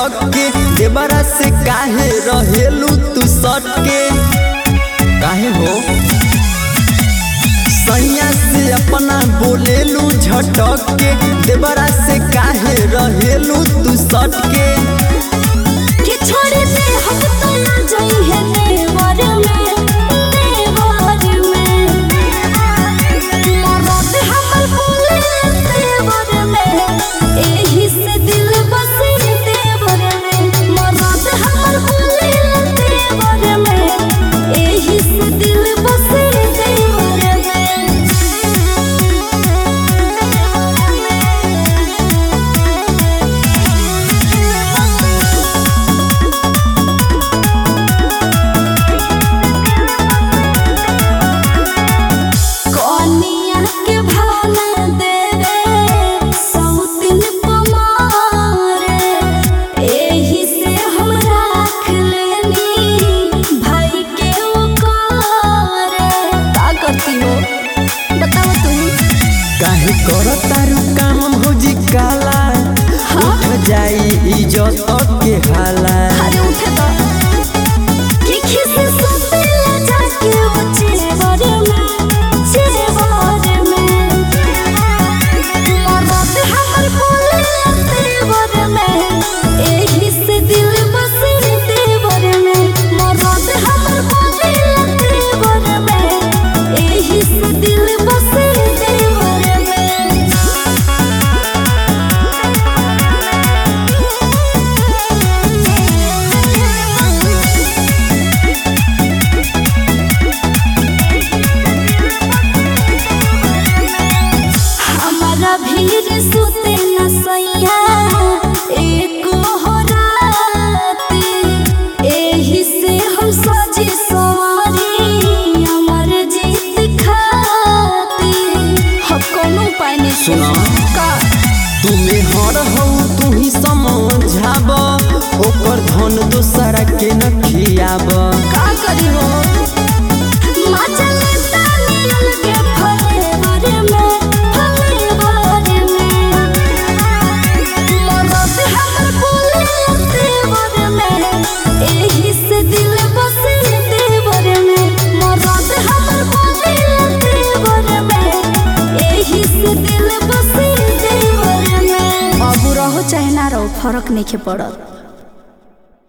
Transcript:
झटक के देवरा से काहे रहेलू तू सट के काहे हो सैया से अपना बोलेलू झटक के देवरा से काहे रहेलू तू सट के छोड़ दे हम तो ना जाई है देवर में मरद हमर बोले देवर में एही से दिल बसे देवर में मरद हमर बोले देवर में एही से दिल बसे देवर में काहे करतारू काम भौजी काला उठ जाई इज्जत के हाला अरे उठे तो कि खिसे सुतेला जाके वो चेवर में मरद हमर बोले देवर में एही से दिल बसे देवर में मरद हमर बोले देवर में एही से दिल बसे देवर में हमारा भीड़ सुते न सैया एको हो राती एही से हम सजी सवारी अमर जीत खाती हम कोनो उपाय नहीं सुना का तुम्हें हर हो तू ही समझाब ओकर धन दोसरा के न खियाब का करी हो मचल तानियल के फलेवर में मरद हमर बोले देवर में एही से दिल बसे देवर में मरद हमर बोले देवर में एही से दिल बसे देवर में अब रहो चाहे ना रहो फर्क नहीं पड़त।